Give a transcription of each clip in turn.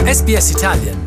SBS Italian.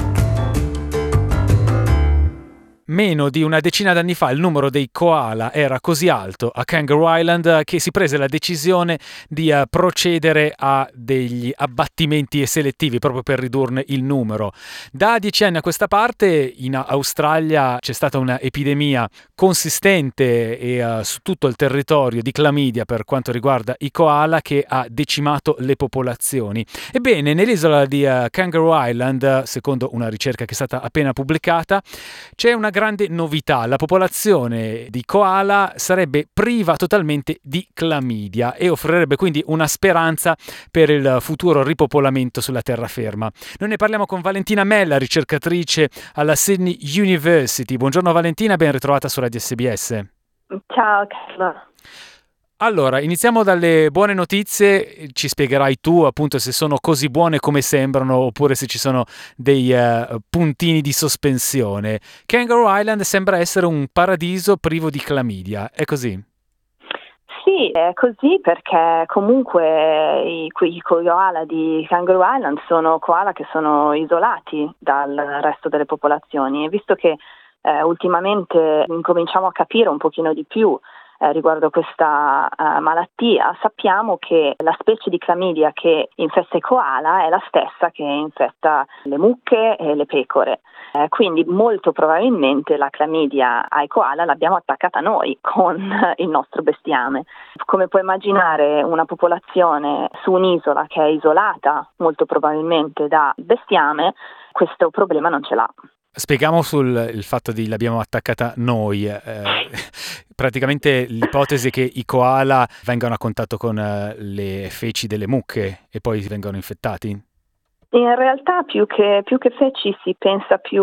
Meno di una decina d'anni fa il numero dei koala era così alto a Kangaroo Island che si prese la decisione di procedere a degli abbattimenti selettivi proprio per ridurne il numero. Da 10 anni a questa parte in Australia c'è stata un'epidemia consistente e su tutto il territorio di clamidia per quanto riguarda i koala che ha decimato le popolazioni. Ebbene, nell'isola di Kangaroo Island, secondo una ricerca che è stata appena pubblicata, c'è una grande novità: la popolazione di koala sarebbe priva totalmente di clamidia e offrirebbe quindi una speranza per il futuro ripopolamento sulla terraferma. Noi ne parliamo con Valentina Mella, ricercatrice alla Sydney University. Buongiorno Valentina, ben ritrovata su Radio SBS. Ciao Carlo. Allora, iniziamo dalle buone notizie. Ci spiegherai tu appunto se sono così buone come sembrano oppure se ci sono dei puntini di sospensione. Kangaroo Island sembra essere un paradiso privo di clamidia, è così? Sì, è così perché comunque i koala di Kangaroo Island sono koala che sono isolati dal resto delle popolazioni, e visto che ultimamente incominciamo a capire un pochino di più riguardo questa malattia, sappiamo che la specie di clamidia che infesta i koala è la stessa che infetta le mucche e le pecore. Quindi molto probabilmente la clamidia ai koala l'abbiamo attaccata noi con il nostro bestiame. Come puoi immaginare, una popolazione su un'isola che è isolata molto probabilmente da bestiame, questo problema non ce l'ha. Spieghiamo sul fatto di l'abbiamo attaccata noi. Praticamente l'ipotesi è che i koala vengano a contatto con le feci delle mucche e poi vengano infettati? In realtà più che feci si pensa più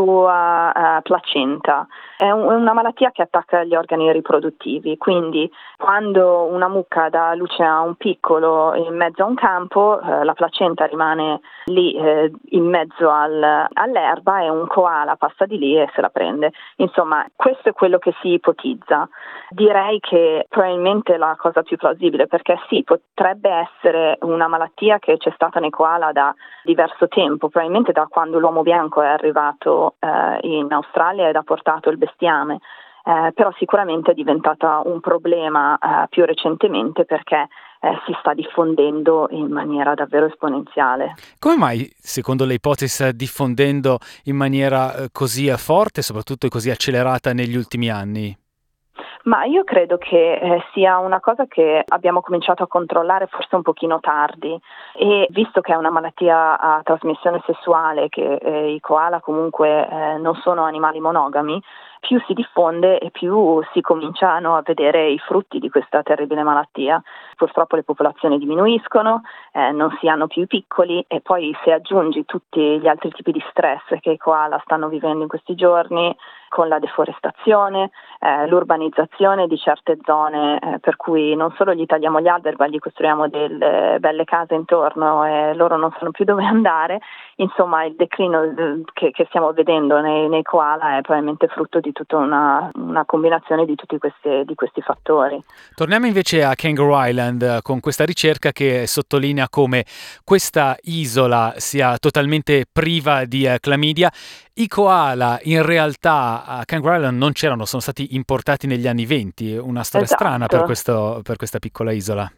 a placenta. È una malattia che attacca gli organi riproduttivi, quindi quando una mucca dà luce a un piccolo in mezzo a un campo, la placenta rimane lì in mezzo all'erba e un koala passa di lì e se la prende. Insomma, questo è quello che si ipotizza. Direi che probabilmente la cosa più plausibile, perché sì, potrebbe essere una malattia che c'è stata nei koala da diverso tempo, probabilmente da quando l'uomo bianco è arrivato in Australia ed ha portato il bestiame, però sicuramente è diventata un problema più recentemente perché si sta diffondendo in maniera davvero esponenziale. Come mai, secondo le ipotesi, sta diffondendo in maniera così forte e soprattutto così accelerata negli ultimi anni? Ma io credo che sia una cosa che abbiamo cominciato a controllare forse un pochino tardi, e visto che è una malattia a trasmissione sessuale, che i koala comunque non sono animali monogami, più si diffonde e più si cominciano a vedere i frutti di questa terribile malattia. Purtroppo le popolazioni diminuiscono, non si hanno più i piccoli, e poi se aggiungi tutti gli altri tipi di stress che i koala stanno vivendo in questi giorni, con la deforestazione, l'urbanizzazione di certe zone, per cui non solo gli tagliamo gli alberi, ma gli costruiamo delle belle case intorno e loro non sanno più dove andare. Insomma, il declino che stiamo vedendo nei koala è probabilmente frutto di tutta una combinazione di tutti questi fattori. Torniamo invece a Kangaroo Island con questa ricerca che sottolinea come questa isola sia totalmente priva di clamidia. I koala in realtà a Kangaroo Island non c'erano, sono stati importati negli anni '20, una storia strana per questa piccola isola.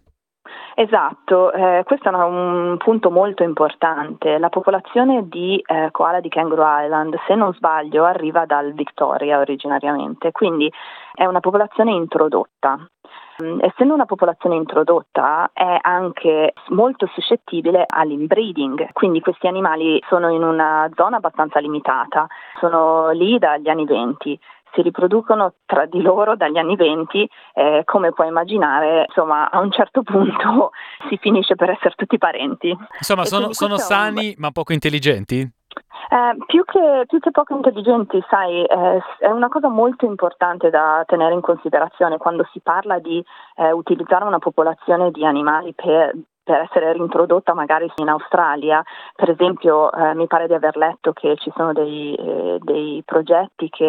Esatto, questo è un punto molto importante. La popolazione di koala di Kangaroo Island, se non sbaglio, arriva dal Victoria originariamente, quindi è una popolazione introdotta. Essendo una popolazione introdotta è anche molto suscettibile all'inbreeding, quindi questi animali sono in una zona abbastanza limitata, sono lì dagli anni *20, si riproducono tra di loro dagli anni *20, come puoi immaginare, insomma, a un certo punto si finisce per essere tutti parenti. Insomma, sono sani ma poco intelligenti? Più che poco intelligenti, sai, è una cosa molto importante da tenere in considerazione quando si parla di utilizzare una popolazione di animali per essere reintrodotta magari in Australia. Per esempio, mi pare di aver letto che ci sono dei progetti che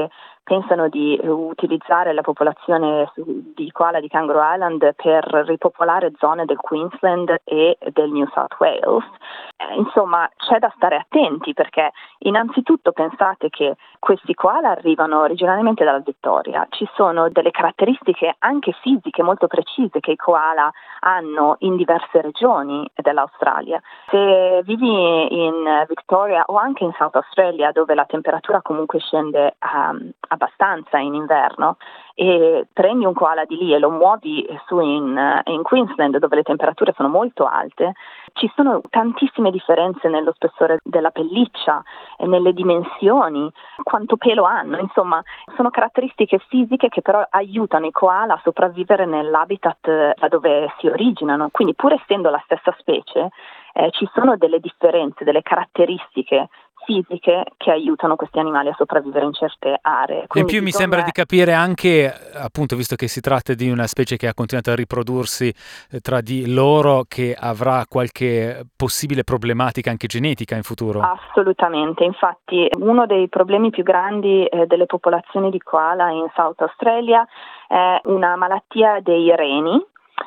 pensano di utilizzare la popolazione di koala di Kangaroo Island per ripopolare zone del Queensland e del New South Wales. Insomma, c'è da stare attenti perché innanzitutto pensate che questi koala arrivano originariamente dalla Vittoria. Ci sono delle caratteristiche anche fisiche molto precise che i koala hanno in diverse regioni dell'Australia. Se vivi in Victoria o anche in South Australia, dove la temperatura comunque scende abbastanza in inverno, e prendi un koala di lì e lo muovi su in Queensland, dove le temperature sono molto alte, ci sono tantissime differenze nello spessore della pelliccia e nelle dimensioni, quanto pelo hanno, insomma sono caratteristiche fisiche che però aiutano i koala a sopravvivere nell'habitat da dove si originano, quindi pur essendo la stessa specie ci sono delle differenze, delle caratteristiche fisiche che aiutano questi animali a sopravvivere in certe aree. Quindi, in più mi sembra di capire anche, appunto, visto che si tratta di una specie che ha continuato a riprodursi tra di loro, che avrà qualche possibile problematica anche genetica in futuro. Assolutamente, infatti uno dei problemi più grandi delle popolazioni di koala in South Australia è una malattia dei reni,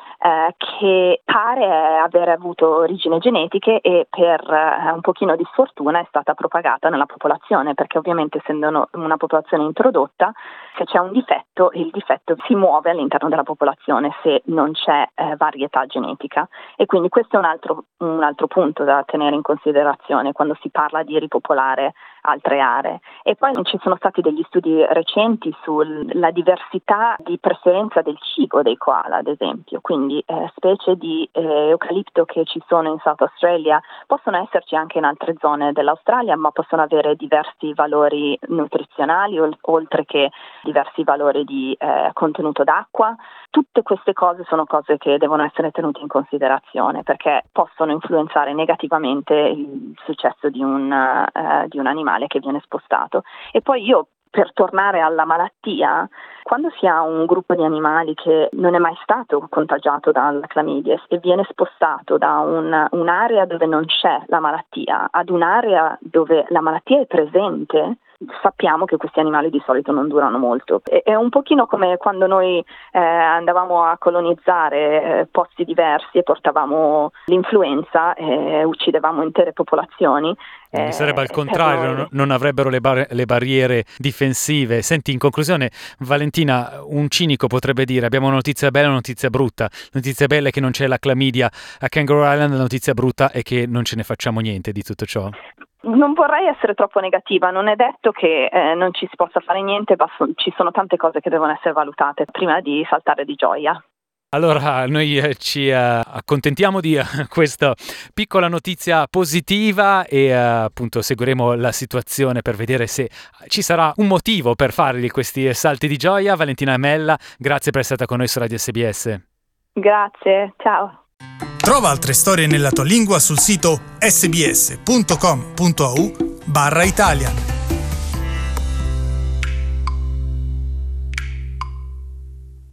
che pare avere avuto origini genetiche e per un pochino di sfortuna è stata propagata nella popolazione, perché ovviamente essendo una popolazione introdotta, se c'è un difetto, il difetto si muove all'interno della popolazione se non c'è varietà genetica, e quindi questo è un altro punto da tenere in considerazione quando si parla di ripopolare altre aree. E poi ci sono stati degli studi recenti sulla diversità di preferenza del cibo dei koala, ad esempio, quindi specie di eucalipto che ci sono in South Australia possono esserci anche in altre zone dell'Australia, ma possono avere diversi valori nutrizionali oltre che diversi valori di contenuto d'acqua. Tutte queste cose sono cose che devono essere tenute in considerazione perché possono influenzare negativamente il successo di un animale che viene spostato. E poi io, per tornare alla malattia, quando si ha un gruppo di animali che non è mai stato contagiato dalla chlamydia e viene spostato da un'area dove non c'è la malattia ad un'area dove la malattia è presente, sappiamo che questi animali di solito non durano molto. È un pochino come quando noi andavamo a colonizzare posti diversi e portavamo l'influenza e uccidevamo intere popolazioni. Quindi sarebbe al contrario, non avrebbero le barriere difensive. Senti, in conclusione, Valentina, un cinico potrebbe dire: abbiamo una notizia bella e una notizia brutta. La notizia bella è che non c'è la chlamydia a Kangaroo Island, la notizia brutta è che non ce ne facciamo niente di tutto ciò. Non vorrei essere troppo negativa, non è detto che non ci si possa fare niente, ma ci sono tante cose che devono essere valutate prima di saltare di gioia. Allora, noi ci accontentiamo di questa piccola notizia positiva e appunto seguiremo la situazione per vedere se ci sarà un motivo per fargli questi salti di gioia. Valentina Mella, grazie per essere stata con noi su Radio SBS. Grazie, ciao. Trova altre storie nella tua lingua sul sito sbs.com.au/Italian.